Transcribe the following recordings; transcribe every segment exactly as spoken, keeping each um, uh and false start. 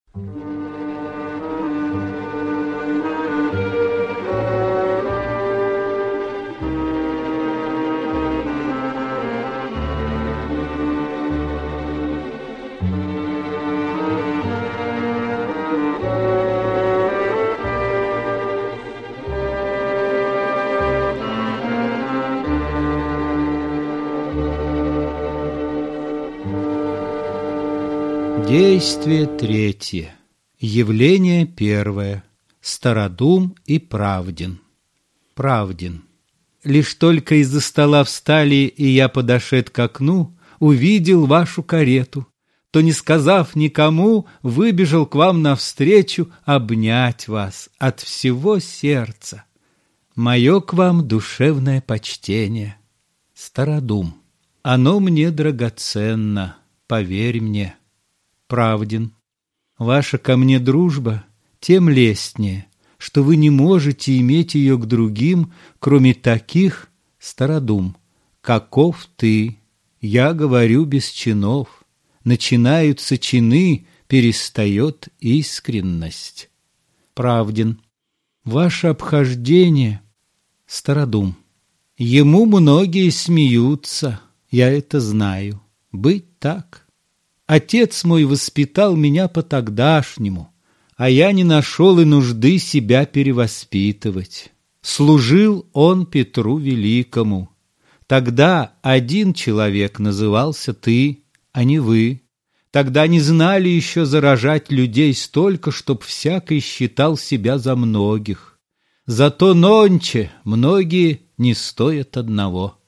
Действие третье. Явление первое. Стародум и Правдин. Правдин. Лишь только из-за стола встали, и я, подошед к окну, увидел вашу карету, то, не сказав никому, выбежал к вам навстречу обнять вас от всего сердца. Мое к вам душевное почтение. Стародум. Оно мне драгоценно, поверь мне. Правдин. Ваша ко мне дружба тем лестнее, что вы не можете иметь ее к другим, кроме таких, Стародум, каков ты. Я говорю без чинов. Начинаются чины, перестает искренность. Правдин. Ваше обхождение, Стародум. Ему многие смеются, я это знаю. Быть так. Отец мой воспитал меня по-тогдашнему, а я не нашел и нужды себя перевоспитывать. Служил он Петру Великому. Тогда один человек назывался ты, а не вы. Тогда не знали еще заражать людей столько, чтоб всякий считал себя за многих. Зато нонче многие не стоят одного.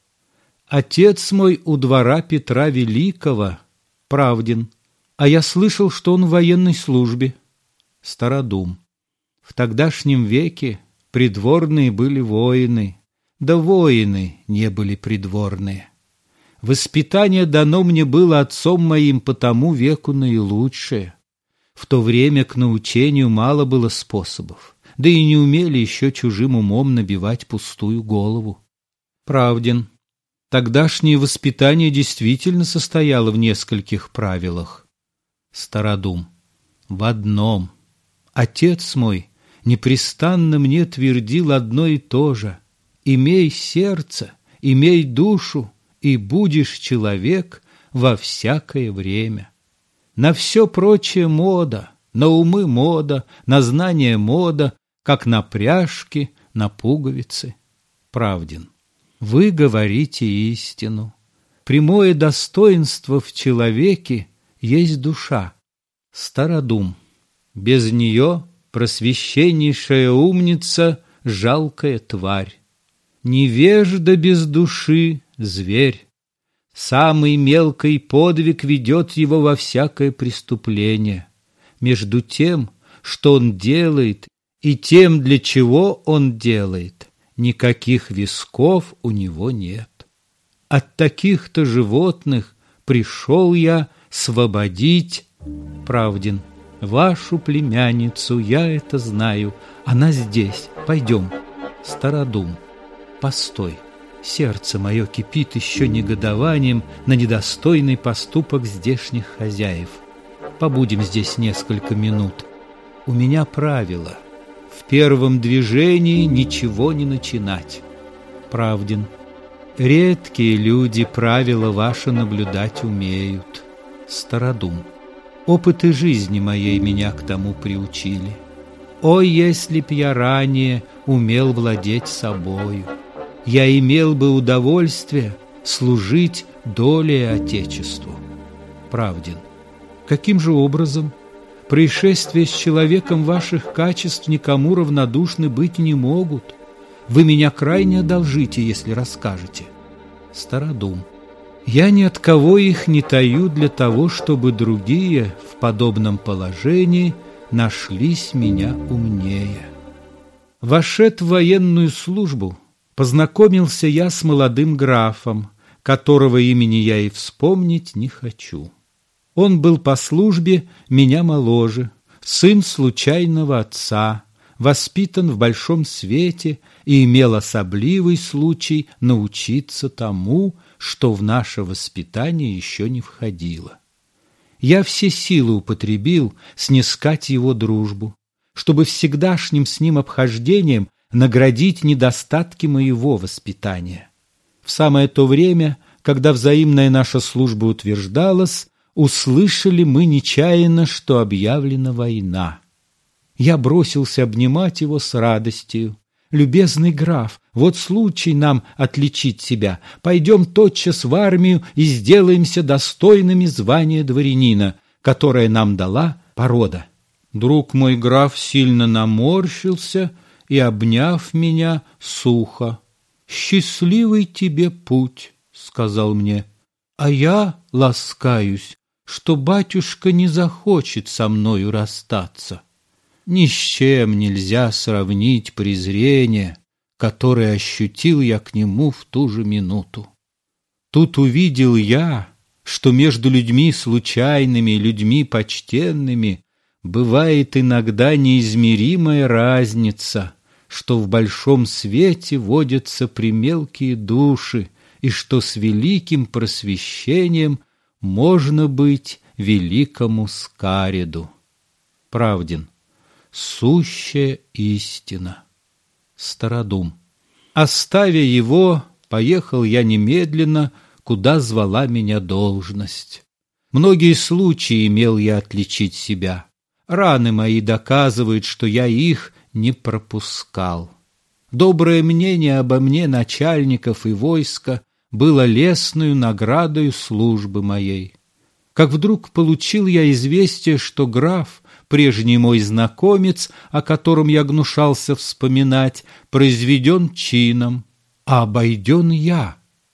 Отец мой у двора Петра Великого. Правдин. А я слышал, что он в военной службе. Стародум. В тогдашнем веке придворные были воины, да воины не были придворные. Воспитание дано мне было отцом моим по тому веку наилучшее. В то время к научению мало было способов, да и не умели еще чужим умом набивать пустую голову. Правдин. Тогдашнее воспитание действительно состояло в нескольких правилах. Стародум. В одном. Отец мой непрестанно мне твердил одно и то же. Имей сердце, имей душу, и будешь человек во всякое время. На все прочее мода, на умы мода, на знания мода, как на пряжки, на пуговицы. Правдин. Вы говорите истину. Прямое достоинство в человеке есть душа. Стародум. Без нее просвещеннейшая умница — жалкая тварь. Невежда без души — зверь. Самый мелкий подвиг ведет его во всякое преступление. Между тем, что он делает, и тем, для чего он делает, никаких весков у него нет. От таких-то животных пришел я освободить. Правдин. Вашу племянницу, я это знаю. Она здесь. Пойдем. Стародум. Постой. Сердце мое кипит еще негодованием на недостойный поступок здешних хозяев. Побудем здесь несколько минут. У меня правило. В первом движении ничего не начинать. Правдин. Редкие люди правила ваши наблюдать умеют. Стародум. Опыты жизни моей меня к тому приучили. О, если б я ранее умел владеть собою, я имел бы удовольствие служить долей Отечеству. Правдин. Каким же образом? Происшествия с человеком ваших качеств никому равнодушны быть не могут. Вы меня крайне одолжите, если расскажете. Стародум. Я ни от кого их не таю для того, чтобы другие в подобном положении нашлись меня умнее. Вошед в военную службу, познакомился я с молодым графом, которого имени я и вспомнить не хочу. Он был по службе меня моложе, сын случайного отца, воспитан в большом свете и имел особливый случай научиться тому, что в наше воспитание еще не входило. Я все силы употребил снискать его дружбу, чтобы всегдашним с ним обхождением наградить недостатки моего воспитания. В самое то время, когда взаимная наша служба утверждалась, услышали мы нечаянно, что объявлена война. Я бросился обнимать его с радостью. «Любезный граф, вот случай нам отличить себя. Пойдем тотчас в армию и сделаемся достойными звания дворянина, которое нам дала порода». Друг мой граф сильно наморщился и, обняв меня, сухо: «Счастливый тебе путь», — сказал мне, «а я ласкаюсь, что батюшка не захочет со мною расстаться». Ни с чем нельзя сравнить презрение, которое ощутил я к нему в ту же минуту. Тут увидел я, что между людьми случайными и людьми почтенными бывает иногда неизмеримая разница, что в большом свете водятся премелкие души, и что с великим просвещением можно быть великому Скариду. Правдин. Сущая истина. Стародум. Оставя его, поехал я немедленно, куда звала меня должность. Многие случаи имел я отличить себя. Раны мои доказывают, что я их не пропускал. Доброе мнение обо мне начальников и войска было лестною наградою службы моей. Как вдруг получил я известие, что граф, прежний мой знакомец, о котором я гнушался вспоминать, произведен чином, а обойден я.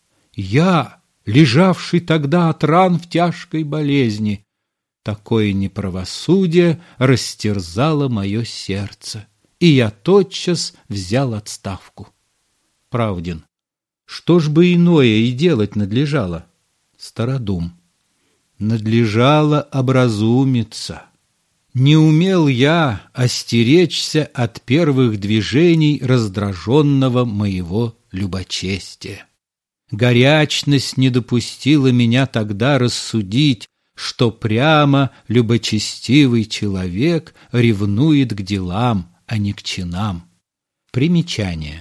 Я, лежавший тогда от ран в тяжкой болезни. Такое неправосудие растерзало мое сердце, и я тотчас взял отставку. Правдин. Что ж бы иное и делать надлежало? Стародум. Надлежало образумиться. Не умел я остеречься от первых движений раздраженного моего любочестия. Горячность не допустила меня тогда рассудить, что прямо любочестивый человек ревнует к делам, а не к чинам. Примечание.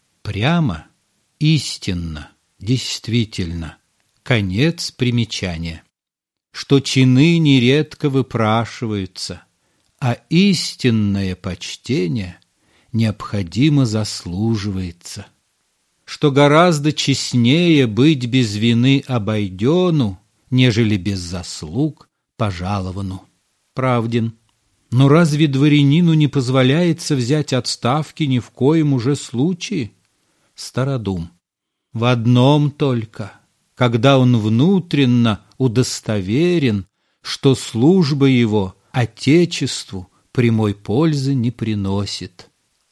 Прямо, истинно, действительно. Конец примечания. Что чины нередко выпрашиваются, а истинное почтение необходимо заслуживается. Что гораздо честнее быть без вины обойдену, нежели без заслуг пожаловану. Правдин. Но разве дворянину не позволяется взять отставки ни в коем уже случае? Стародум. В одном только, когда он внутренно удостоверен, что служба его Отечеству прямой пользы не приносит.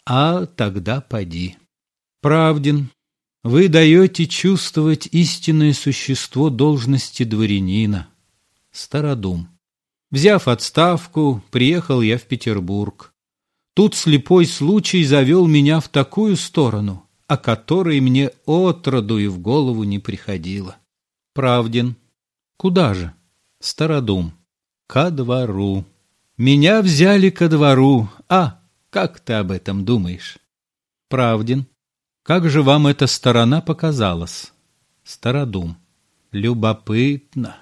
А тогда поди. Правдин. Вы даете чувствовать истинное существо должности дворянина. Стародум. Взяв отставку, приехал я в Петербург. Тут слепой случай завел меня в такую сторону, о которой мне отроду и в голову не приходило. Правдин. Куда же? Стародум. Ко двору. Меня взяли ко двору. А, как ты об этом думаешь? Правдин. Как же вам эта сторона показалась? Стародум. Любопытно.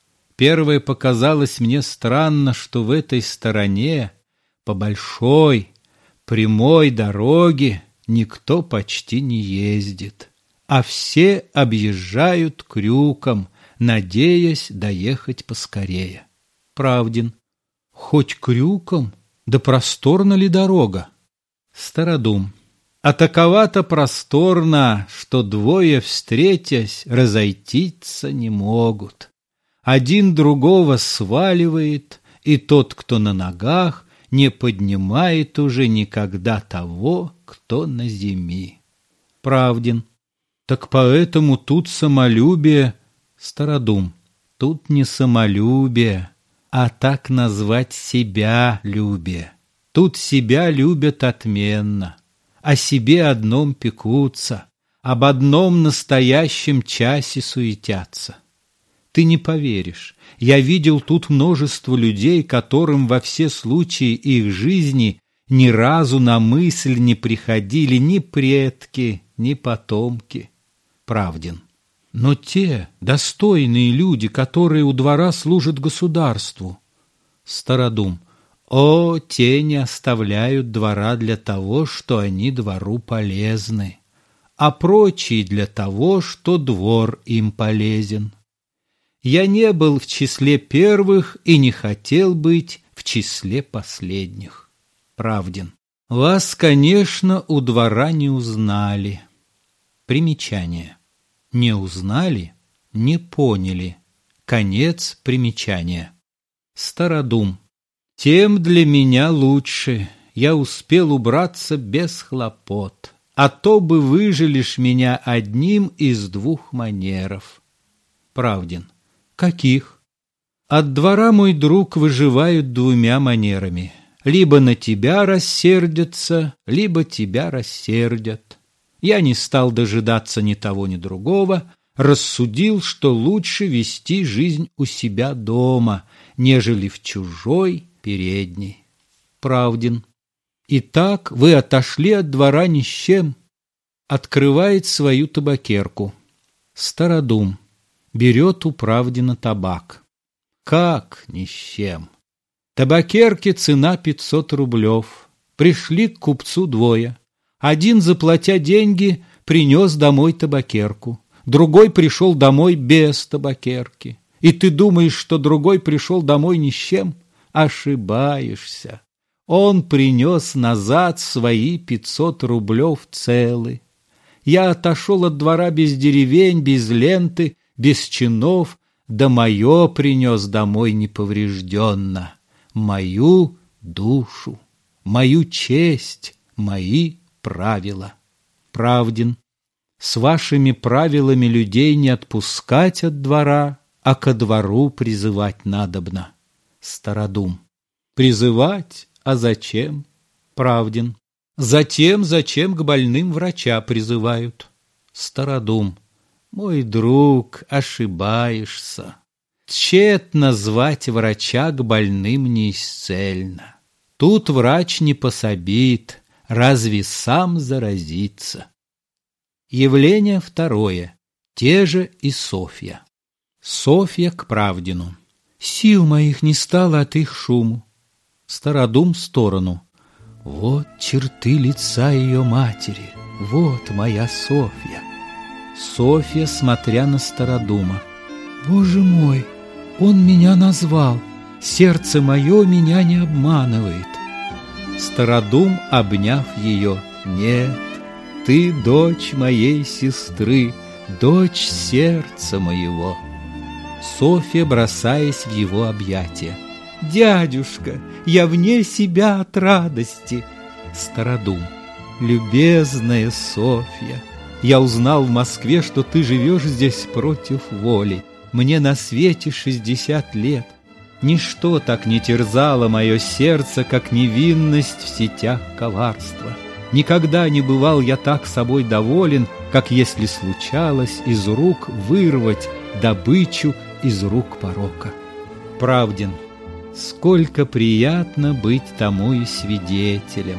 Первое показалось мне странно, что в этой стороне по большой, прямой дороге никто почти не ездит, а все объезжают крюком, надеясь доехать поскорее. Правдин. Хоть крюком, да просторна ли дорога? Стародум. А таковато просторно, что двое, встретясь, разойтиться не могут. Один другого сваливает, и тот, кто на ногах, не поднимает уже никогда того, кто на земи. Правдин. Так поэтому тут самолюбие. Стародум. Тут не самолюбие, а так назвать себя любие. Тут себя любят отменно, о себе одном пекутся, об одном настоящем часе суетятся. Ты не поверишь, я видел тут множество людей, которым во все случаи их жизни ни разу на мысль не приходили ни предки, ни потомки. Правдин. Но те достойные люди, которые у двора служат государству. Стародум. О, те не оставляют двора для того, что они двору полезны, а прочие для того, что двор им полезен. Я не был в числе первых и не хотел быть в числе последних. Правдин. Вас, конечно, у двора не узнали. Примечание. Не узнали, не поняли. Конец примечания. Стародум. Тем для меня лучше. Я успел убраться без хлопот. А то бы выжилишь меня одним из двух манеров. Правдин. Каких? От двора, мой друг, выживают двумя манерами. Либо на тебя рассердятся, либо тебя рассердят. Я не стал дожидаться ни того, ни другого, рассудил, что лучше вести жизнь у себя дома, нежели в чужой передней. Правдин. Итак, вы отошли от двора ни с чем. Открывает свою табакерку. Стародум. Берет у Правдина табак. Как ни с чем? Табакерке цена пятьсот рублев. Пришли к купцу двое. Один, заплатя деньги, принес домой табакерку. Другой пришел домой без табакерки. И ты думаешь, что другой пришел домой ни с чем? Ошибаешься. Он принес назад свои пятьсот рублев целы. Я отошел от двора без деревень, без ленты, без чинов, да мое принес домой неповрежденно. Мою душу, мою честь, мои правила. Правдин. С вашими правилами людей не отпускать от двора, а ко двору призывать надобно. Стародум. Призывать? А зачем? Правдин. Затем, зачем к больным врача призывают. Стародум. Мой друг, ошибаешься. Тщетно звать врача к больным неисцельно. Тут врач не пособит, разве сам заразится. Явление второе. Те же и Софья. Софья к Правдину. Сил моих не стало от их шуму. Стародум в сторону. Вот черты лица ее матери. Вот моя Софья. Софья, смотря на Стародума. Боже мой, он меня назвал. Сердце мое меня не обманывает. Стародум, обняв ее. Нет, ты дочь моей сестры, дочь сердца моего. Софья, бросаясь в его объятия. Дядюшка, я вне себя от радости. Стародум. Любезная Софья, я узнал в Москве, что ты живешь здесь против воли. Мне на свете шестьдесят лет. Ничто так не терзало мое сердце, как невинность в сетях коварства. Никогда не бывал я так собой доволен, как если случалось из рук вырвать добычу из рук порока. Правдин. Сколько приятно быть тому и свидетелем.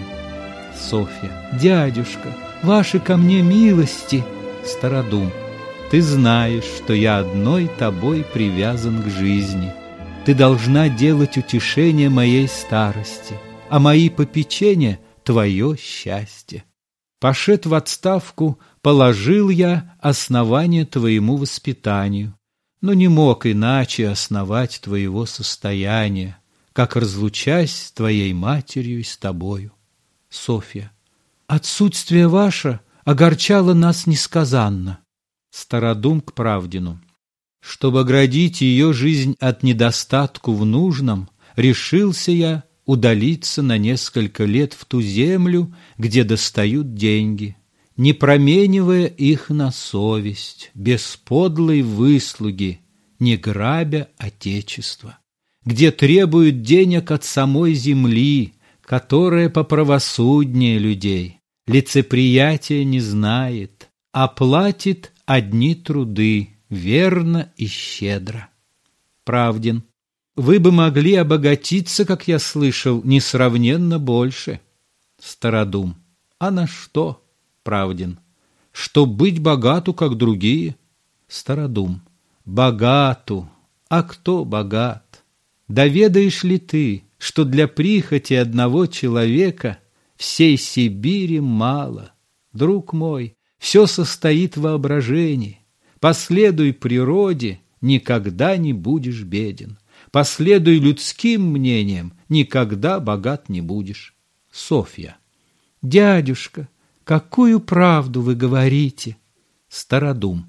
Софья. Дядюшка, ваши ко мне милости. Стародум. Ты знаешь, что я одной тобой привязан к жизни. Ты должна делать утешение моей старости, а мои попечения — твое счастье. Пошед в отставку, положил я основание твоему воспитанию, но не мог иначе основать твоего состояния, как разлучась с твоей матерью и с тобою. Софья. Отсутствие ваше огорчало нас несказанно. Стародум к Правдину. Чтобы оградить ее жизнь от недостатку в нужном, решился я удалиться на несколько лет в ту землю, где достают деньги, не променивая их на совесть, без подлой выслуги, не грабя отечество, где требуют денег от самой земли, которая поправосуднее людей, лицеприятия не знает, а платит одни труды, верно и щедро. Правдин. Вы бы могли обогатиться, как я слышал, несравненно больше. Стародум. А на что? Правдин. Чтоб быть богату, как другие. Стародум. Богату. А кто богат? Доведаешь ли ты, что для прихоти одного человека всей Сибири мало? Друг мой, все состоит в воображении. Последуй природе, никогда не будешь беден. Последуй людским мнениям, никогда богат не будешь. Софья. Дядюшка, какую правду вы говорите? Стародум.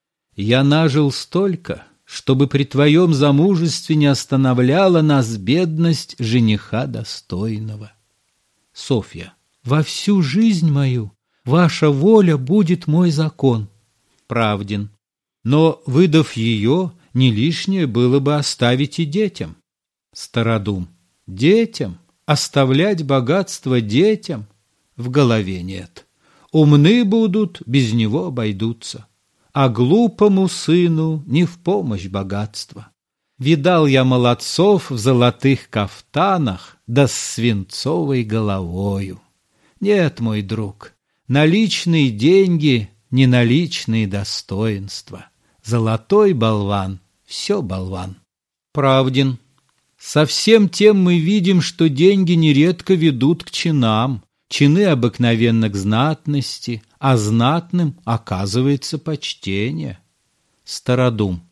Я нажил столько, чтобы при твоем замужестве не останавливала нас бедность жениха достойного. Софья. Во всю жизнь мою ваша воля будет мой закон. Правдин. Но, выдав ее, не лишнее было бы оставить и детям. Стародум. Детям? Оставлять богатство детям? В голове нет. Умны будут, без него обойдутся. А глупому сыну не в помощь богатство. Видал я молодцов в золотых кафтанах, да с свинцовой головою. Нет, мой друг, наличные деньги — не наличные достоинства. Золотой болван — все болван. Правдин. Со всем тем мы видим, что деньги нередко ведут к чинам, чины обыкновенно к знатности, а знатным оказывается почтение. Стародум.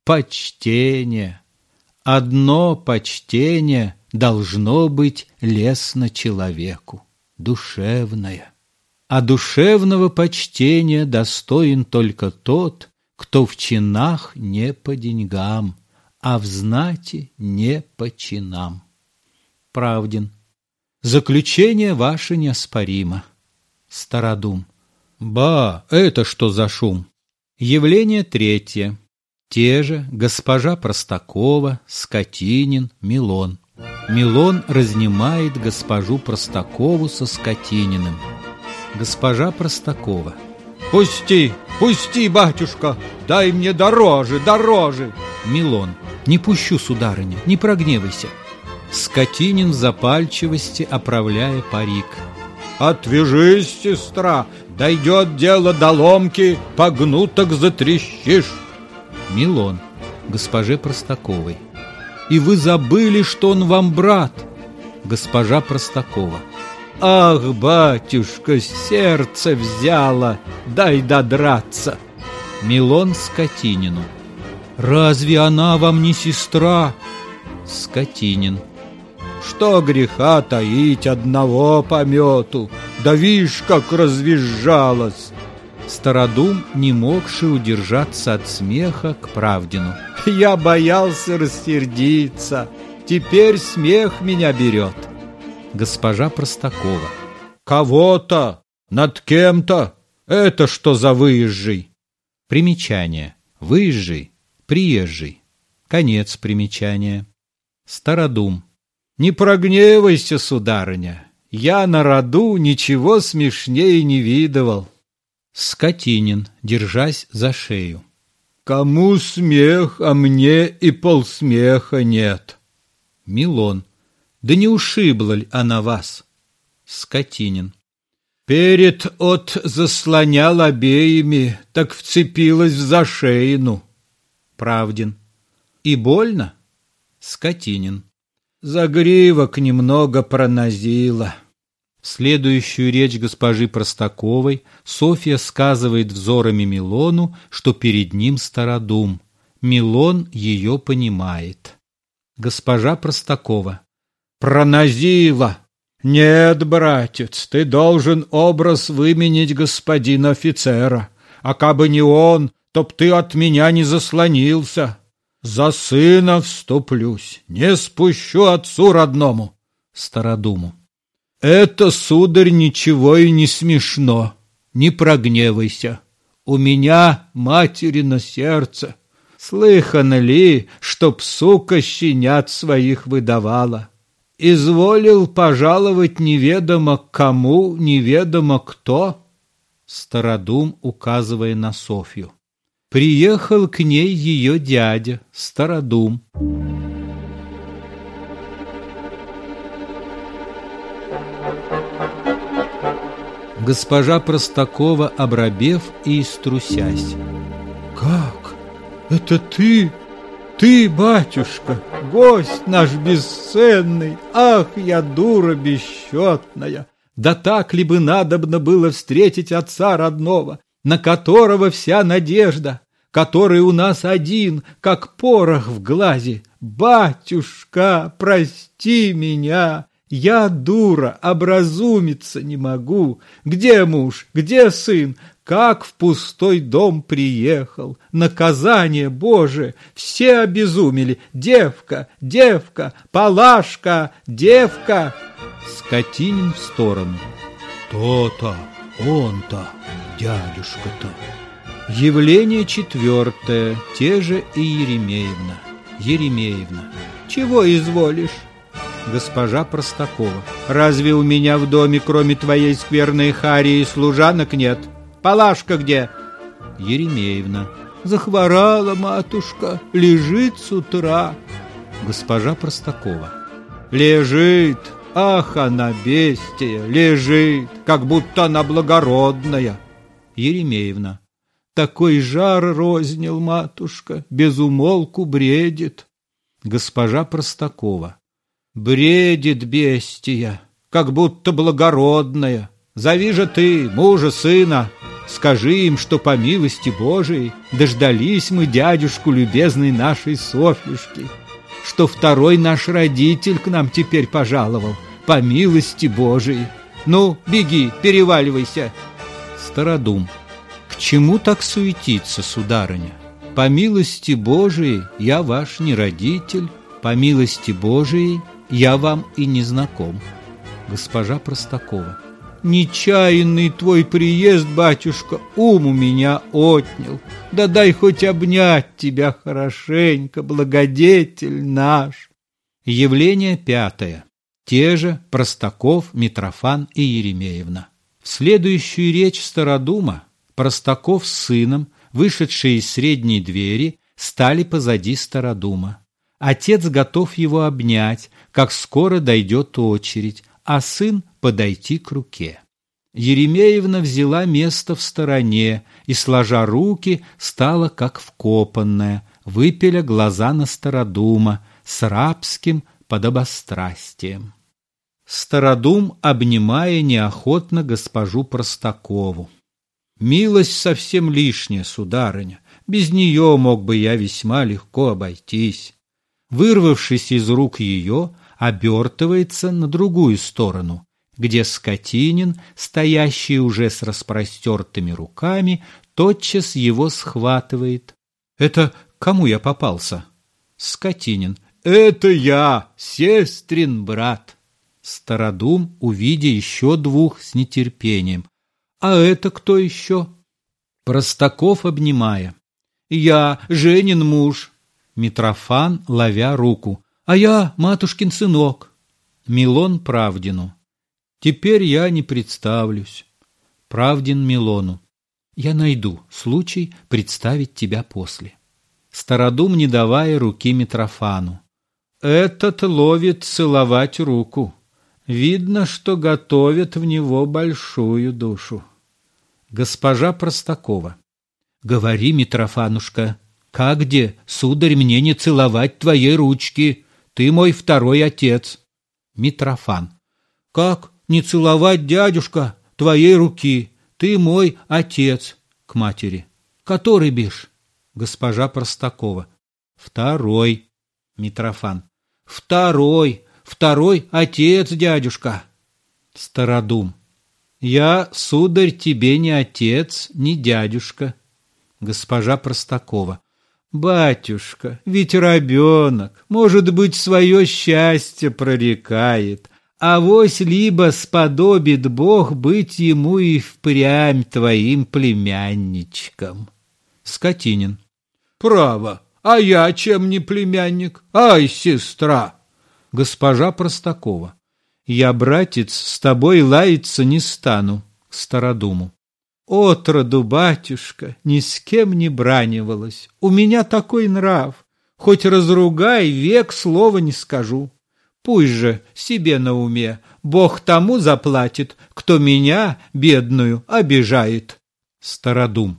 Почтение. Одно почтение должно быть лестно человеку, душевное. А душевного почтения достоин только тот, кто в чинах не по деньгам, а в знати не по чинам. Правдин. Заключение ваше неоспоримо. Стародум. Ба, это что за шум? Явление третье. Те же госпожа Простакова, Скотинин, Милон. Милон разнимает госпожу Простакову со Скотининым. Госпожа Простакова. Пусти, пусти, батюшка, дай мне дороже, дороже. Милон. Не пущу, сударыня, не прогневайся. Скотинин в запальчивости, оправляя парик. Отвяжись, сестра, дойдет дело до ломки, погнуток затрещишь. Милон. Госпоже Простаковой. И вы забыли, что он вам брат. Госпожа Простакова. Ах, батюшка, сердце взяло, дай додраться. Милон Скотинину. Разве она вам не сестра? Скотинин. Что греха таить, одного помету, да вишь, как развизжалась. Стародум, не могший удержаться от смеха, к Правдину. Я боялся рассердиться, теперь смех меня берет. Госпожа Простакова. Кого-то, над кем-то, это что за выезжий? Примечание. Выезжий, приезжий. Конец примечания. Стародум. Не прогневайся, сударыня, я на роду ничего смешнее не видывал. Скотинин, держась за шею. Кому смех, а мне и полсмеха нет. Милон. Да не ушибла ли она вас? Скотинин. Перед от заслонял обеими, так вцепилась в зашеину. Правдин. И больно? Скотинин. Загривок немного пронозила. В следующую речь госпожи Простаковой Софья сказывает взорами Милону, что перед ним Стародум. Милон ее понимает. Госпожа Простакова. Пронозила. Нет, братец, ты должен образ выменить господина офицера. А кабы не он, то б ты от меня не заслонился. За сына вступлюсь, не спущу отцу родному. Стародуму. Это, сударь, ничего и не смешно. Не прогневайся. У меня материно сердце. Слыхано ли, чтоб сука щенят своих выдавала? Изволил пожаловать неведомо кому, неведомо кто? Стародум, указывая на Софью. Приехал к ней ее дядя, Стародум. Госпожа Простакова, обрабев и иструсясь: «Как? Это ты? Ты, батюшка, гость наш бесценный! Ах, я дура бесчетная! Да так ли бы надобно было встретить отца родного, на которого вся надежда, который у нас один, как порох в глазе? Батюшка, прости меня! Я дура, образумиться не могу. Где муж, где сын? Как в пустой дом приехал? Наказание Божие! Все обезумели. Девка, девка, Палашка, девка!» Скотинин в сторону: «То-то, он-то, дядюшка-то». Явление четвертое. Те же и Еремеевна. Еремеевна: «Чего изволишь?» Госпожа Простакова: «Разве у меня в доме, кроме твоей скверной Харии, служанок нет? Палашка где?» Еремеевна: «Захворала матушка, лежит с утра». Госпожа Простакова: «Лежит, ах, она бестия, лежит, как будто она благородная». Еремеевна: «Такой жар рознил матушка, без умолку бредит». Госпожа Простакова: «Бредит бестия, как будто благородная. Зови же ты мужа, сына, скажи им, что по милости Божией дождались мы дядюшку любезной нашей Софьюшки, что второй наш родитель к нам теперь пожаловал, по милости Божией. Ну, беги, переваливайся». Стародум: «К чему так суетиться, сударыня? По милости Божией я ваш не родитель, по милости Божией я вам и не знаком». Госпожа Простакова: «Нечаянный твой приезд, батюшка, ум у меня отнял. Да дай хоть обнять тебя хорошенько, благодетель наш». Явление пятое. Те же Простаков, Митрофан и Еремеевна. В следующую речь Стародума Простаков с сыном, вышедшие из средней двери, стали позади Стародума. Отец готов его обнять, как скоро дойдет очередь, а сын подойти к руке. Еремеевна взяла место в стороне и, сложа руки, стала как вкопанная, выпиля глаза на Стародума с рабским подобострастием. Стародум, обнимая неохотно госпожу Простакову: «Милость совсем лишняя, сударыня, без нее мог бы я весьма легко обойтись». Вырвавшись из рук ее, обертывается на другую сторону, где Скотинин, стоящий уже с распростертыми руками, тотчас его схватывает. «Это кому я попался?» Скотинин: «Это я, сестрин брат». Стародум, увидя еще двух, с нетерпением: «А это кто еще?» Простаков, обнимая: «Я, Женин муж». Митрофан, ловя руку: «А я матушкин сынок». Милон Правдину: «Теперь я не представлюсь». Правдин Милону: «Я найду случай представить тебя после». Стародум, не давая руки Митрофану: «Этот ловит целовать руку. Видно, что готовит в него большую душу». Госпожа Простакова: «Говори, Митрофанушка, как где, сударь, мне не целовать твоей ручки? Ты мой второй отец». Митрофан: «Как не целовать, дядюшка, твоей руки? Ты мой отец». К матери: «Который бишь?» Госпожа Простакова: «Второй». Митрофан: «Второй, второй отец, дядюшка». Стародум: «Я, сударь, тебе не отец, не дядюшка». Госпожа Простакова: «Батюшка, ведь ребенок, может быть, свое счастье прорекает, авось либо сподобит Бог быть ему и впрямь твоим племянничком». Скотинин: «Право, а я чем не племянник? Ай, сестра!» Госпожа Простакова: «Я, братец, с тобой лаяться не стану». К Стародуму: Отроду, батюшка, ни с кем не бранивалась. У меня такой нрав. Хоть разругай, век слова не скажу. Пусть же себе на уме, Бог тому заплатит, кто меня, бедную, обижает. Стародум.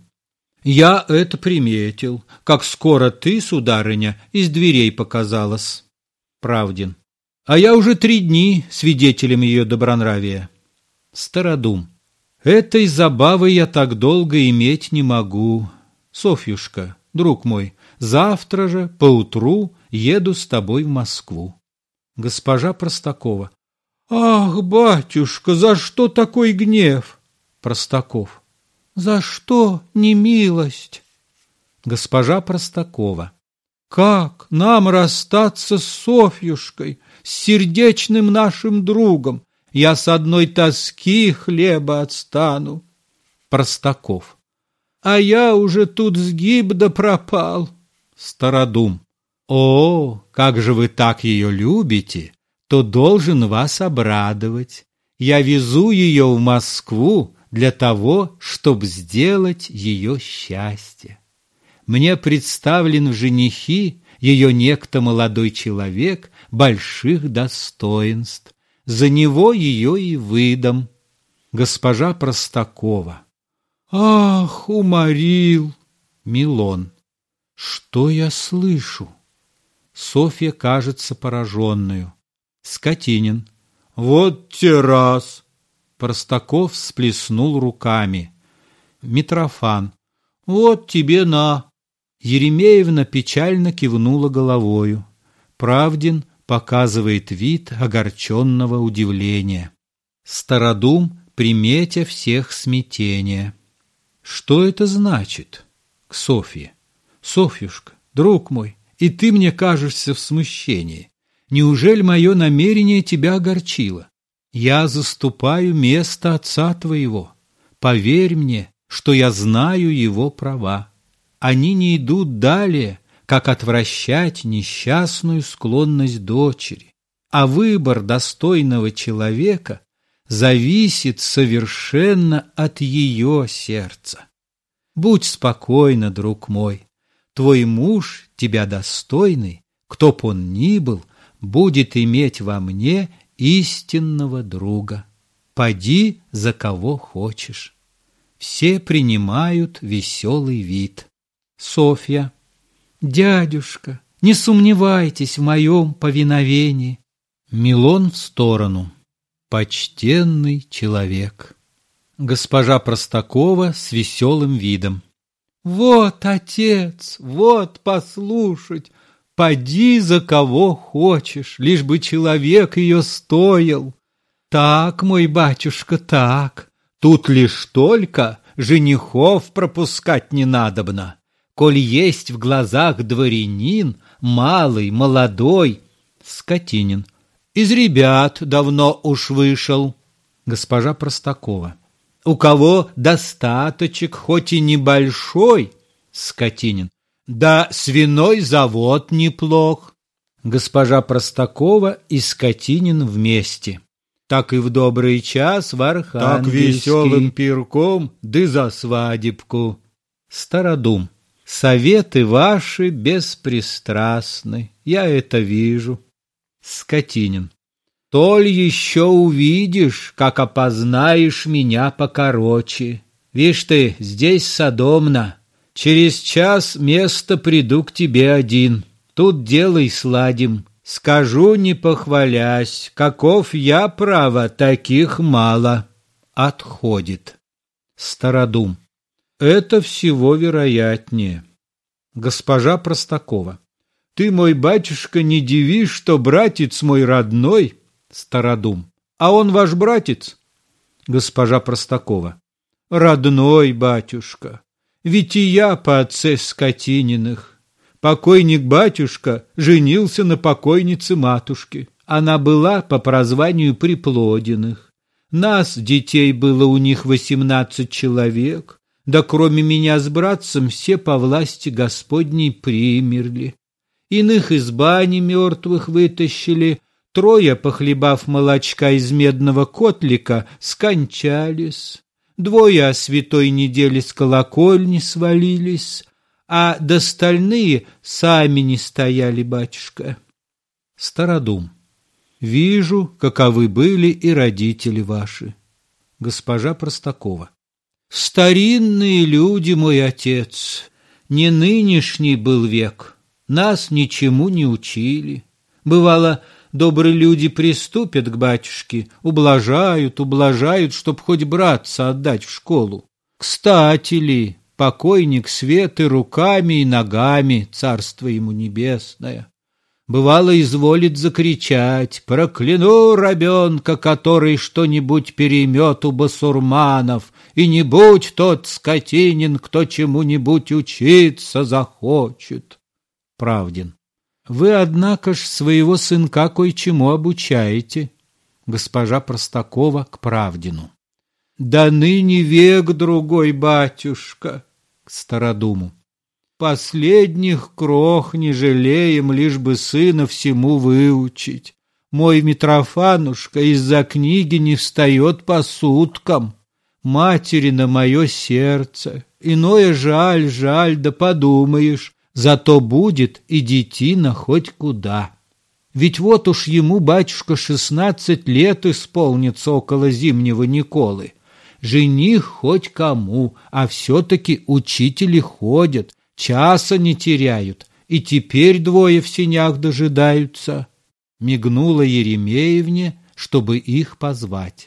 Я это приметил, как скоро ты, сударыня, из дверей показалась. Правдин. А я уже три дни свидетелем ее добронравия. Стародум. Этой забавы я так долго иметь не могу. Софьюшка, друг мой, завтра же поутру еду с тобой в Москву. Госпожа Простакова. Ах, батюшка, за что такой гнев? Простаков. За что немилость? Госпожа Простакова. Как нам расстаться с Софьюшкой, с сердечным нашим другом? Я с одной тоски хлеба отстану. Простаков. А я уже тут сгиб да пропал. Стародум. О, как же вы так ее любите, то должен вас обрадовать. Я везу ее в Москву для того, чтобы сделать ее счастье. Мне представлен в женихи ее некто молодой человек больших достоинств. За него ее и выдам. Госпожа Простакова. Ах, уморил. Милон. Что я слышу? Софья кажется пораженную. Скотинин. Вот те раз. Простаков всплеснул руками. Митрофан. Вот тебе на. Еремеевна печально кивнула головою. Правдин показывает вид огорченного удивления. Стародум, приметя всех смятения. Что это значит? К Софье. Софьюшка, друг мой, и ты мне кажешься в смущении. Неужели мое намерение тебя огорчило? Я заступаю место отца твоего. Поверь мне, что я знаю его права. Они не идут далее, как отвращать несчастную склонность дочери. А выбор достойного человека зависит совершенно от ее сердца. Будь спокойна, друг мой. Твой муж, тебя достойный, кто б он ни был, будет иметь во мне истинного друга. Поди за кого хочешь. Все принимают веселый вид. Софья. Дядюшка, не сомневайтесь в моем повиновении. Милон в сторону. Почтенный человек. Госпожа Простакова с веселым видом. Вот, отец, вот послушать. Поди за кого хочешь, лишь бы человек ее стоил. Так, мой батюшка, так. Тут лишь только женихов пропускать не надобно. Коль есть в глазах дворянин, малый, молодой. Скотинин. Из ребят давно уж вышел. Госпожа Простакова. У кого достаточек, хоть и небольшой. Скотинин. Да свиной завод неплох. Госпожа Простакова и Скотинин вместе. Так и в добрый час в Архангельский. Так веселым пирком, да за свадебку. Стародум. Советы ваши беспристрастны, я это вижу. Скотинин. Толь еще увидишь, как опознаешь меня покороче. Вишь ты, здесь садомно. Через час место приду к тебе один. Тут делай сладим. Скажу, не похвалясь, каков я, право, таких мало. Отходит. Стародум. Это всего вероятнее. Госпожа Простакова. Ты, мой батюшка, не диви, что братец мой родной. Стародум. А он ваш братец? Госпожа Простакова. Родной, батюшка. Ведь и я по отце Скотининых. Покойник батюшка женился на покойнице матушки. Она была по прозванию Приплодиных. Нас, детей, было у них восемнадцать человек. Да кроме меня с братцем все по власти Господней примерли. Иных из бани мертвых вытащили, трое, похлебав молочка из медного котлика, скончались. Двое о святой неделе с колокольни свалились, а достальные сами не стояли, батюшка. Стародум. Вижу, каковы были и родители ваши. Госпожа Простакова. Старинные люди, мой отец, не нынешний был век, нас ничему не учили. Бывало, добрые люди приступят к батюшке, ублажают, ублажают, чтоб хоть братца отдать в школу. Кстати ли, покойник свет и руками, и ногами, царство ему небесное. Бывало, изволит закричать: «Прокляну ребенка, который что-нибудь переймет у басурманов, и не будь тот скотинин, кто чему-нибудь учиться захочет». Правдин. Вы, однако ж, своего сынка кое-чему обучаете. Госпожа Простакова к Правдину. Да ныне век другой, батюшка. К Стародуму. Последних крох не жалеем, лишь бы сына всему выучить. Мой Митрофанушка из-за книги не встает по суткам. Матери на мое сердце. Иное жаль, жаль, да подумаешь, зато будет и детина хоть куда. Ведь вот уж ему, батюшка, шестнадцать лет исполнится около зимнего Николы. Жених хоть кому, а все-таки учители ходят, часа не теряют, и теперь двое в сенях дожидаются. Мигнула Еремеевне, чтобы их позвать.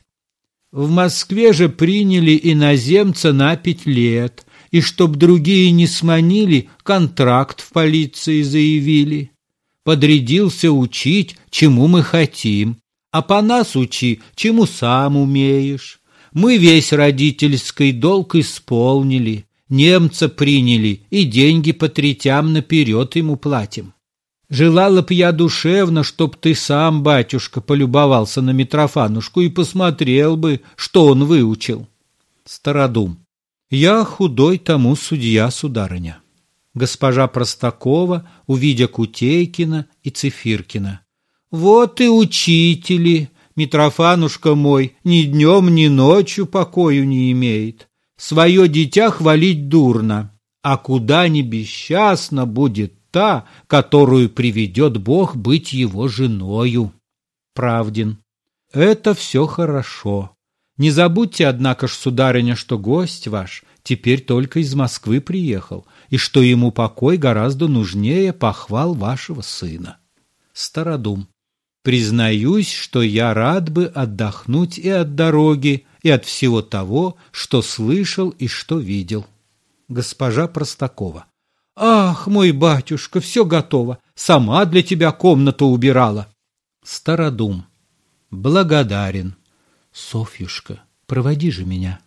В Москве же приняли иноземца на пять лет, и чтоб другие не сманили, контракт в полиции заявили. Подрядился учить, чему мы хотим, а по нас учи, чему сам умеешь. Мы весь родительский долг исполнили, немца приняли и деньги по третям наперед ему платим. Желала б я душевно, чтоб ты сам, батюшка, полюбовался на Митрофанушку и посмотрел бы, что он выучил. Стародум. Я худой тому судья, сударыня. Госпожа Простакова, увидя Кутейкина и Цифиркина. Вот и учители, Митрофанушка мой, ни днем, ни ночью покою не имеет. Свое дитя хвалить дурно, а куда ни бесчастна будет та, которую приведет Бог быть его женою. Правдин. Это все хорошо. Не забудьте, однако ж, сударыня, что гость ваш теперь только из Москвы приехал, и что ему покой гораздо нужнее похвал вашего сына. Стародум. Признаюсь, что я рад бы отдохнуть и от дороги, и от всего того, что слышал и что видел. Госпожа Простакова. Ах, мой батюшка, все готово. Сама для тебя комнату убирала. Стародум. Благодарен. Софьюшка, проводи же меня.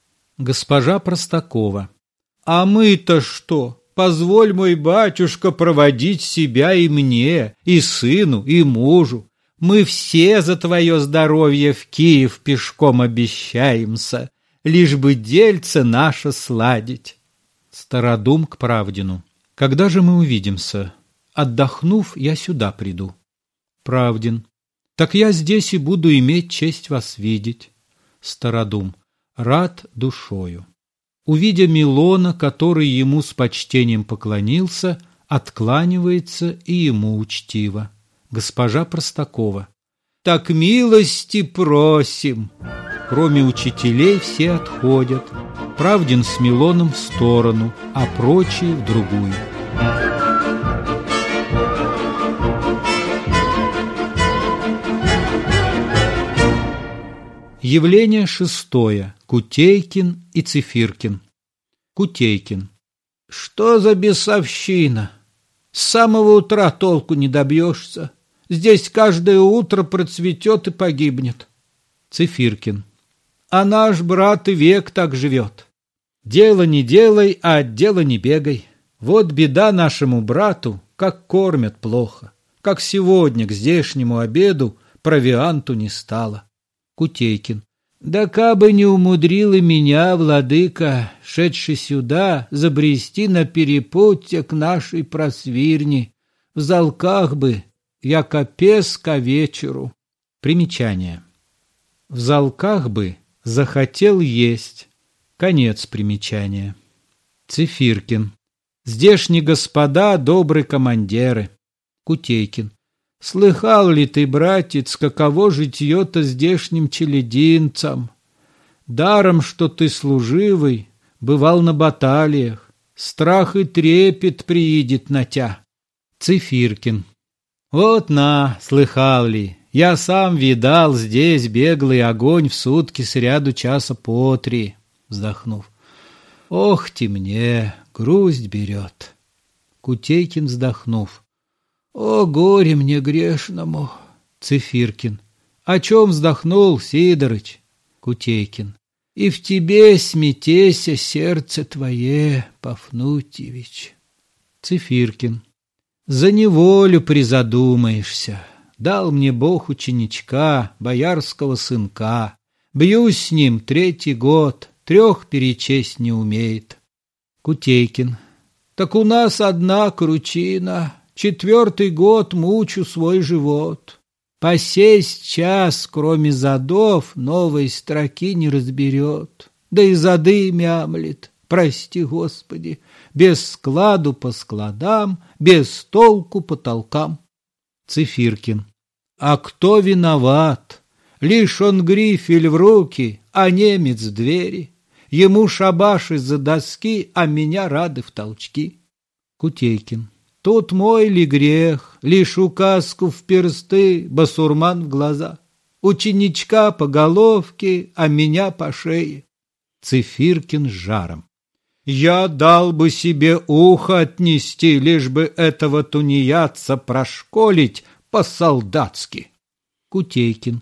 Госпожа Простакова. А мы-то что? Позволь, мой батюшка, проводить себя и мне, и сыну, и мужу. Мы все за твое здоровье в Киев пешком обещаемся, лишь бы дельце наше сладить. Стародум к Правдину. Когда же мы увидимся? Отдохнув, я сюда приду. Правдин. Так я здесь и буду иметь честь вас видеть. Стародум. Рад душою. Увидя Милона, который ему с почтением поклонился, откланивается и ему учтиво. Госпожа Простакова. Так милости просим. Кроме учителей все отходят. Правдин с Милоном в сторону, а прочие в другую. Явление шестое. Кутейкин и Цифиркин. Кутейкин. Что за бесовщина? С самого утра толку не добьешься. Здесь каждое утро процветет и погибнет. Цифиркин. А наш брат и век так живет. Дело не делай, а от дела не бегай. Вот беда нашему брату, как кормят плохо. Как сегодня к здешнему обеду провианту не стало. Кутейкин. Да кабы не умудрила меня, владыка, шедший сюда, забрести на перепутье к нашей просвирне, в залках бы, яко пес ко вечеру. Примечание. В залках бы захотел есть, Конец примечания. Цифиркин. Здешние господа добрые командиры. Кутейкин. Слыхал ли ты, братец, каково житье-то здешним челядинцам? Даром, что ты служивый, бывал на баталиях, страх и трепет приидет на тя. Цифиркин. Вот на, слыхал ли, я сам видал здесь беглый огонь в сутки сряду часа по три, вздохнув. Ох ты мне, грусть берет. Кутейкин, вздохнув. О, горе мне грешному. Цифиркин. О чем вздохнул, Сидорыч? Кутейкин. И в тебе смятеся сердце твое, Пафнутьевич. Цифиркин. За неволю призадумаешься. Дал мне Бог ученичка, боярского сынка. Бьюсь с ним третий год, трех перечесть не умеет. Кутейкин. Так у нас одна кручина. Четвертый год мучу свой живот. По сесть час, кроме задов, новой строки не разберет. Да и зады мямлет, прости, Господи, без складу по складам, без толку по толкам. Цифиркин. А кто виноват? Лишь он грифель в руки, а немец в двери. Ему шабаш из-за доски, а меня рады в толчки. Кутейкин. Тут мой ли грех, лишь указку в персты, басурман в глаза. Ученичка по головке, а меня по шее. Цифиркин с жаром. Я дал бы себе ухо отнести, лишь бы этого тунеядца прошколить по-солдатски. Кутейкин.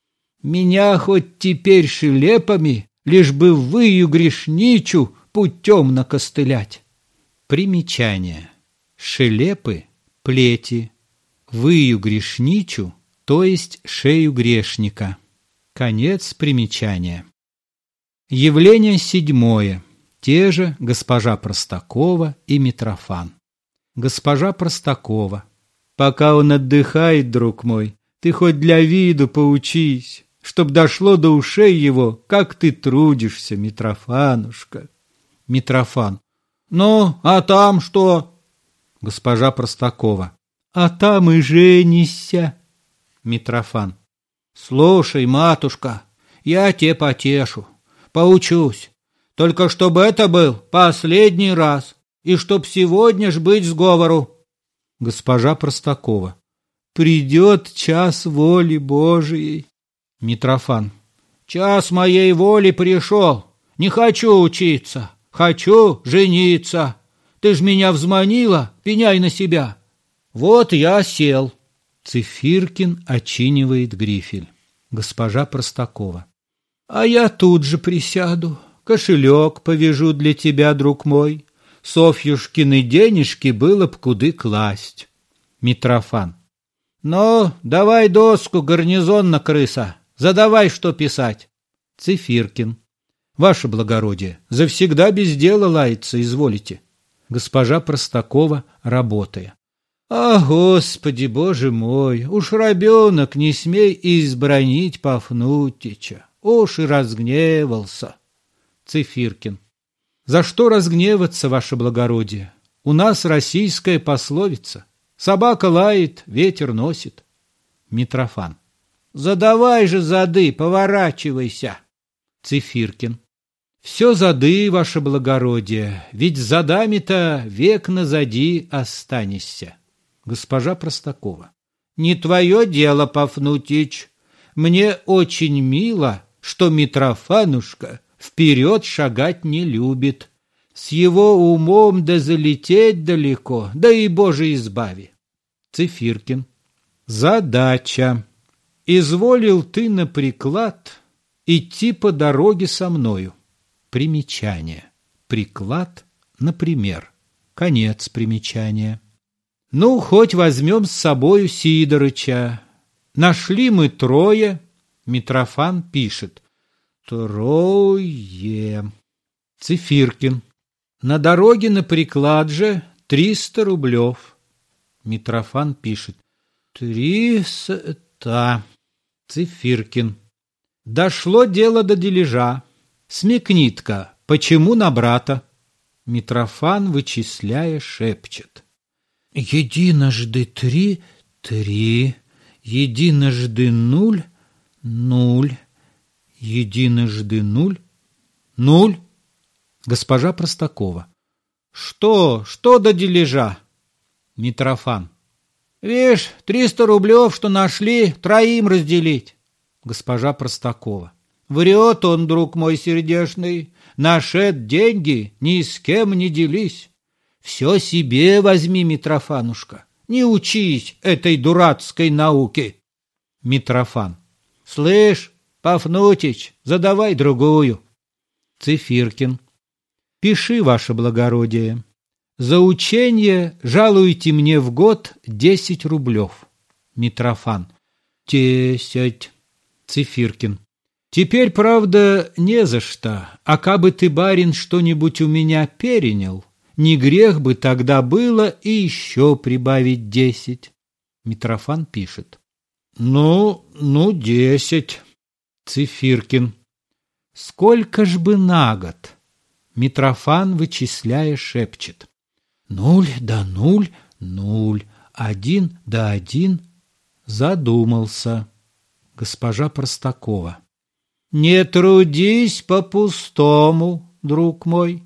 Меня хоть теперь шелепами, лишь бы выю грешничу путем накостылять. Примечание. Шелепы – плети, выю грешничу, то есть шею грешника. Конец примечания. Явление седьмое. Те же госпожа Простакова и Митрофан. Госпожа Простакова. Пока он отдыхает, друг мой, ты хоть для виду поучись, чтоб дошло до ушей его, как ты трудишься, Митрофанушка. Митрофан. Ну, а там что? Госпожа Простакова. А там и женишься. Митрофан. Слушай, матушка, я те потешу, поучусь. Только чтобы это был последний раз, и чтоб сегодня ж быть сговору. Госпожа Простакова. Придет час воли Божией. Митрофан. Час моей воли пришел. Не хочу учиться, хочу жениться. Ты ж меня взманила, пеняй на себя. Вот я сел. Цифиркин очинивает грифель. Госпожа Простакова. А я тут же присяду. Кошелек повяжу для тебя, друг мой. Софьюшкины денежки было б куды класть. Митрофан. Ну, давай доску, гарнизонна крыса. Задавай, что писать. Цифиркин. Ваше благородие, завсегда без дела лаяться изволите. Госпожа Простакова, работая. А, Господи, Боже мой, уж ребенок не смей избранить Пафнутича. Уж и разгневался. Цифиркин. За что разгневаться, ваше благородие? У нас российская пословица. Собака лает, ветер носит. Митрофан. Задавай же зады, поворачивайся. Цифиркин. Все зады, ваше благородие, ведь задами-то век назади останешься. Госпожа Простакова. Не твое дело, Пафнутич. Мне очень мило, что Митрофанушка вперед шагать не любит. С его умом да залететь далеко, да и Боже избави. Цифиркин. Задача. Изволил ты на приклад идти по дороге со мною. Примечание. Приклад, например. Конец примечания. Ну, хоть возьмем с собою Сидорыча. Нашли мы трое. Митрофан пишет. Трое. Цифиркин. На дороге на приклад же триста рублев. Митрофан пишет. Триста. Цифиркин. Дошло дело до дележа. Смекнит-ка, Почему на брата? Митрофан, вычисляя, шепчет. Единожды три — три, единожды нуль — нуль, единожды нуль — нуль. Госпожа Простакова. Что, что до дележа? Митрофан. Вишь, триста рублев, что нашли, троим разделить. Госпожа Простакова. Врет он, друг мой сердечный, нашед деньги, ни с кем не делись. Все себе возьми, Митрофанушка, не учись этой дурацкой науке. Митрофан. Слышь, Пафнутич, задавай другую. Цифиркин. Пиши, ваше благородие. За учение жалуйте мне в год десять рублев. Митрофан. Десять. Цифиркин. Теперь, правда, не за что, а кабы ты, барин, что-нибудь у меня перенял, не грех бы тогда было и еще прибавить десять. Митрофан пишет. Ну, ну, десять. Цифиркин. Сколько ж бы на год? Митрофан, вычисляя, шепчет. Нуль да нуль, нуль, один да один. Задумался. Госпожа Простакова. Не трудись по-пустому, друг мой.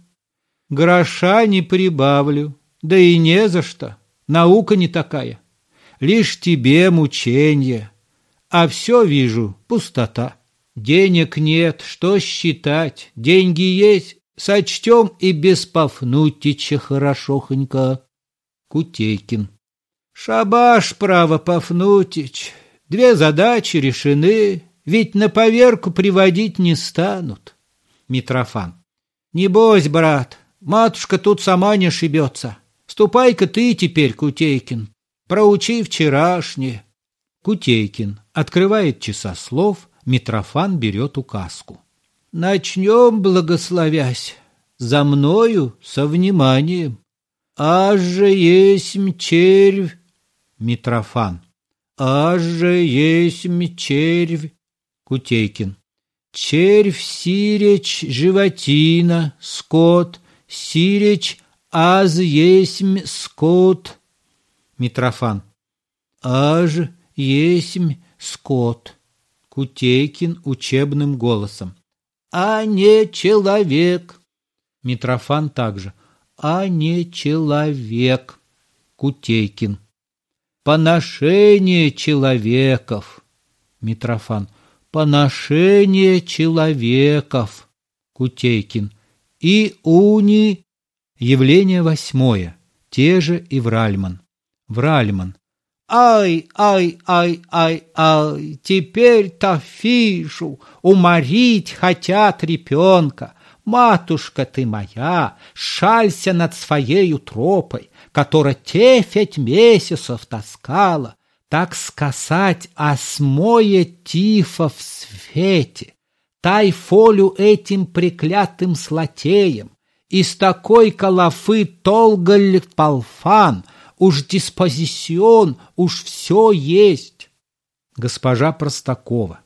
Гроша не прибавлю, да и не за что. Наука не такая. Лишь тебе мученье, а все вижу пустота. Денег нет, что считать, деньги есть, сочтем и без Пафнутича хорошохонько. Кутейкин. Шабаш, право, Пафнутич, две задачи решены, ведь на поверку приводить не станут. Митрофан. Небось, брат, матушка тут сама не ошибется. Ступай-ка ты теперь, Кутейкин, проучи вчерашнее. Кутейкин открывает часослов, Митрофан берет указку. Начнем, благословясь, за мною со вниманием. Аж же есмь червь. Митрофан. Аж же есмь червь. Кутейкин. Червь сиречь животина, скот, сиречь аз есмь скот. Митрофан. Аж есмь скот. Кутейкин учебным голосом. А не человек. Митрофан также. А не человек. Кутейкин. Поношение человеков. Митрофан. Поношение человеков. Кутейкин. И уни. Явление восьмое. Те же и Вральман. Вральман. Ай, ай, ай, ай, ай, теперь-то фишу, уморить хотят ребенка. Матушка ты моя, шалься над своею тропой, которая тефять месяцев таскала, так сказать, осмое тифа в свете. Тай фолю этим преклятым слатеем, из такой калафы толгаль полфан, уж диспозицион, уж все есть. Госпожа Простакова.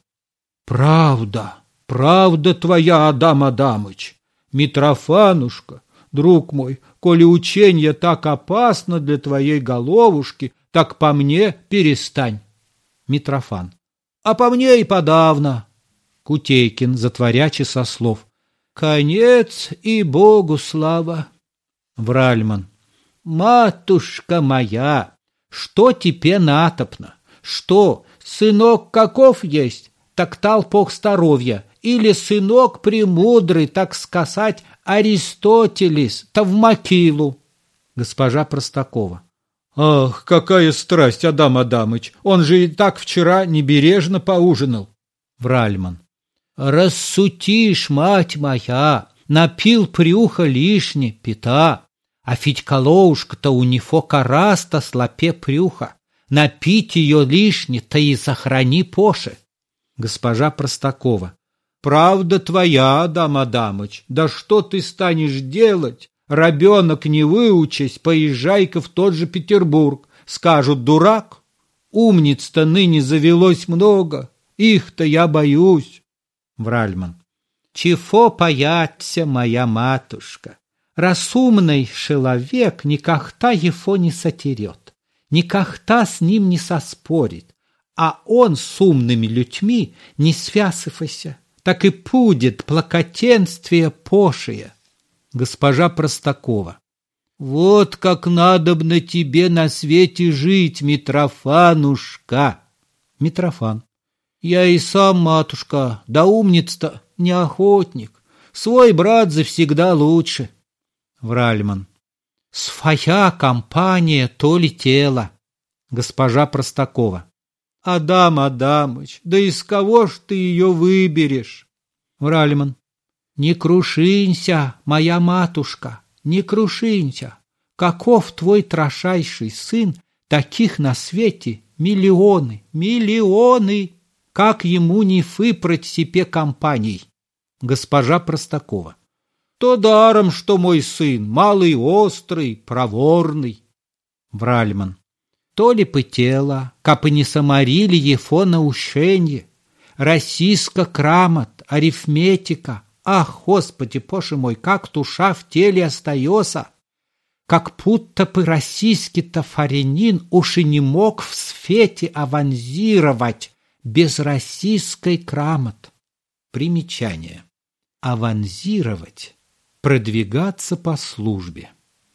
Правда, правда твоя, Адам Адамыч. Митрофанушка, друг мой, коли ученье так опасно для твоей головушки, так по мне перестань. Митрофан. А по мне и подавно. Кутейкин, затворя часослов. Конец и Богу слава. Вральман. Матушка моя, что тебе натопно? Что, сынок каков есть, так талпох здоровья, или сынок премудрый, так сказать, Аристотелес, та в могилу? Госпожа Простакова. Ах, какая страсть, Адам Адамыч, он же и так вчера небережно поужинал. Вральман. Рассутишь, мать моя, напил прюха лишне, пита. А Федькалоушка-то у него караста слапе прюха. Напить ее лишне-то и сохрани поше. Госпожа Простакова. Правда твоя, Адам Адамыч, да что ты станешь делать? Ребенок не выучись, поезжай-ка в тот же Петербург. Скажут, дурак. Умниц-то ныне завелось много, их-то я боюсь. Вральман. Чего бояться, моя матушка? Разумный человек никогда его не сотерет, никогда с ним не соспорит, а он с умными людьми не связывайся, так и будет плакотенствие пошие. Госпожа Простакова. Вот как надобно тебе на свете жить, Митрофанушка. Митрофан. Я и сам, матушка, да умница-то, не охотник. Свой брат завсегда лучше. Вральман. Своя компания то ли тело. Госпожа Простакова. Адам Адамыч, да из кого ж ты ее выберешь? Вральман. Не крушинься, моя матушка, не крушинься. Каков твой трошайший сын, таких на свете миллионы, миллионы. Как ему не выбрать себе компаний? Госпожа Простакова. То даром, что мой сын малый, острый, проворный. Вральман. То ли пытела, кабы не самарили его на ушенье. Российска грамот, арифметика. Ах, Господи, Боже мой, как душа в теле остается! Как будто бы российский-то фаренин уж и не мог в свете аванзировать без российской грамот. Примечание. Аванзировать. Продвигаться по службе.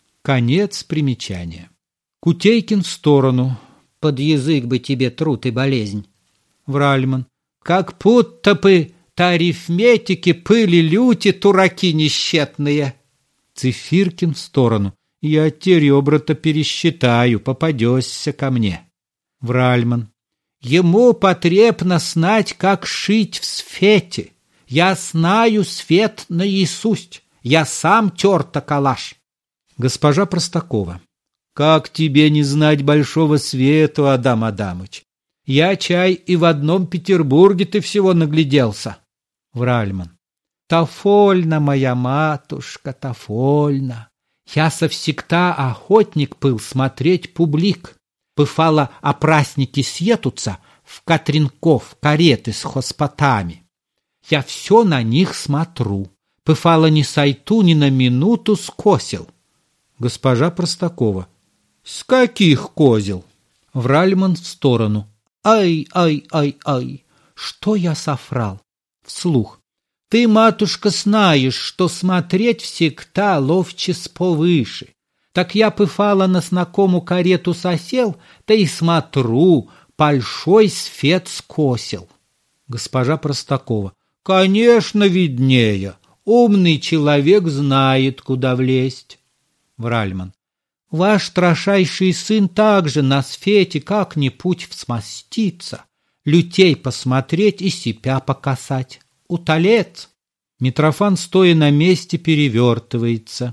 Конец примечания. Кутейкин в сторону. Под язык бы тебе труд и болезнь. Вральман. Как будто бы та арифметики пыли люти тураки несчетные. Цифиркин в сторону. Я те ребра-то пересчитаю, попадешься ко мне. Вральман. Ему потребно знать, как шить в свете. Я знаю свет наизусть. Я сам тер-то калаш. Госпожа Простакова. Как тебе не знать большого свету, Адам Адамыч? Я, чай, и в одном Петербурге ты всего нагляделся. Вральман. Тафольна, моя матушка, тафольна. Я совсегда охотник был смотреть публик. Бывало, а праздники съедутся в Катринков кареты с хоспотами. Я все на них смотрю. Бывало, не сойду ни на минуту с косел. Госпожа Простакова. С каких козел? Вральман в сторону. Ай, ай, ай, ай. Что я соврал? Вслух. Ты, матушка, знаешь, что смотреть всегда ловче повыше. Так я бывало на знакомую карету сосел, да и смотрю, большой свет скосил. Госпожа Простакова. Конечно, виднее. Умный человек знает, куда влезть. Вральман. Ваш трошайший сын также на свете как-нибудь всмастится, лютей посмотреть и себя покасать. Уталец. Митрофан, стоя на месте, перевертывается.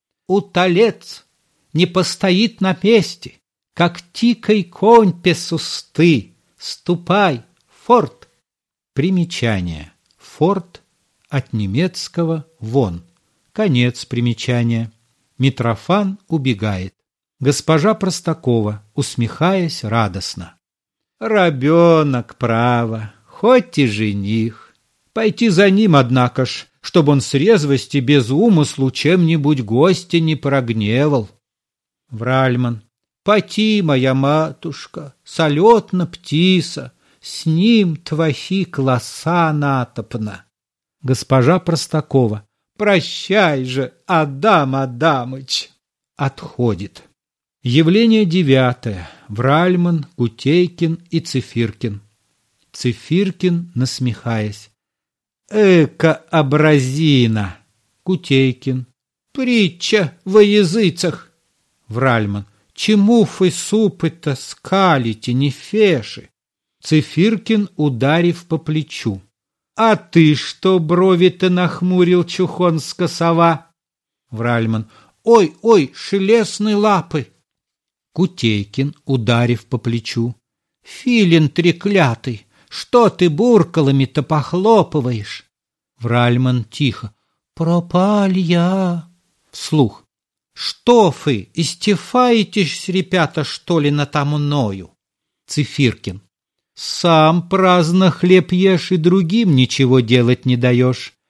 Уталец не постоит на месте, как тикай конь без усты. Ступай, форт. Примечание. Форт от немецкого вон. Конец примечания. Митрофан убегает. Госпожа Простакова, усмехаясь радостно. Рабенок, право, хоть и жених. Пойти за ним, однако ж, чтобы он с резвости без умыслу чем-нибудь гостя не прогневал. Вральман. Пойти, моя матушка, солетна птица, с ним твохи класса натопна. Госпожа Простакова. Прощай же, Адам Адамыч. Отходит. Явление девятое. Вральман, Кутейкин и Цифиркин. Цифиркин, насмехаясь. Эка образина. Кутейкин. Притча во языцах. Вральман. Чему вы супы-то скалите, не феши? Цифиркин, ударив по плечу. А ты что брови-то нахмурил, чухонска сова? Вральман. Ой, ой, шелестные лапы. Кутейкин, ударив по плечу. Филин треклятый, что ты буркалами-то похлопываешь? Вральман тихо. Пропал я. Вслух. Что вы, истефаетесь, ребята, что ли, надо мною? Цифиркин. Сам праздно хлеб ешь и другим ничего делать не даешь.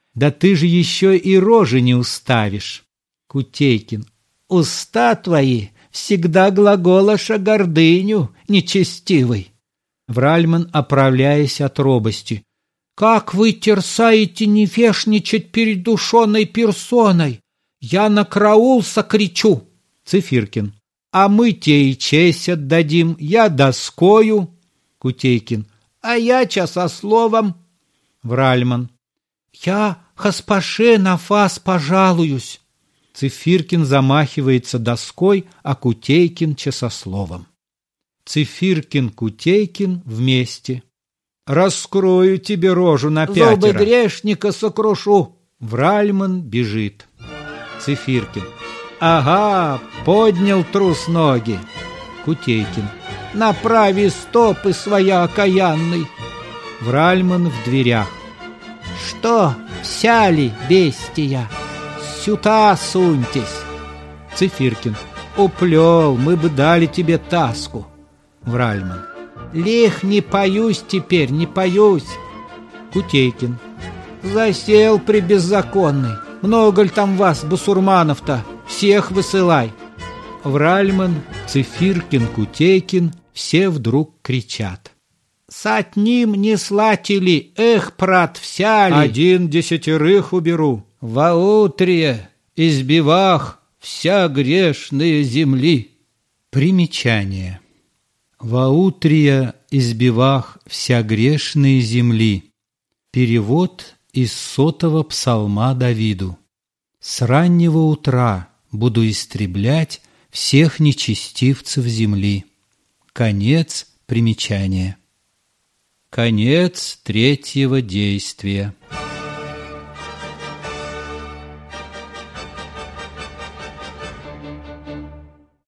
Да ты же еще и рожи не уставишь. Кутейкин. Уста твои всегда глаголоша гордыню, нечестивый. Вральман, оправляясь от робости. Как вы терсаете нефешничать перед душеной персоной? Я на караул сокричу. Цифиркин. А мы те и честь отдадим, я доскою. Кутейкин. А я часословом. Вральман. Я госпоже на фас пожалуюсь. Цифиркин замахивается доской, а Кутейкин часословом. Цифиркин-Кутейкин вместе. Раскрою тебе рожу на пятеро. Зубы грешника сокрушу. Вральман бежит. Цифиркин. Ага, поднял трус ноги. Кутейкин. Направи стопы своя окаянный. Вральман в дверях. Что, сяли, бестия? Сюда суньтесь. Цифиркин. Уплел, мы бы дали тебе таску. Вральман. Лих, не поюсь теперь, не поюсь. Кутейкин. Засел прибеззаконный. Много ли там вас, бусурманов-то? Всех высылай. Вральман, Цифиркин, Кутейкин все вдруг кричат. С одним не слатили, эх, прат, всяли. Один десятерых уберу. Воутрие, избивах, вся грешные земли. Примечание. Воутрия, избивах, вся грешные земли. Перевод из сотого псалма Давиду. С раннего утра буду истреблять всех нечестивцев земли. Конец примечания. Конец третьего действия.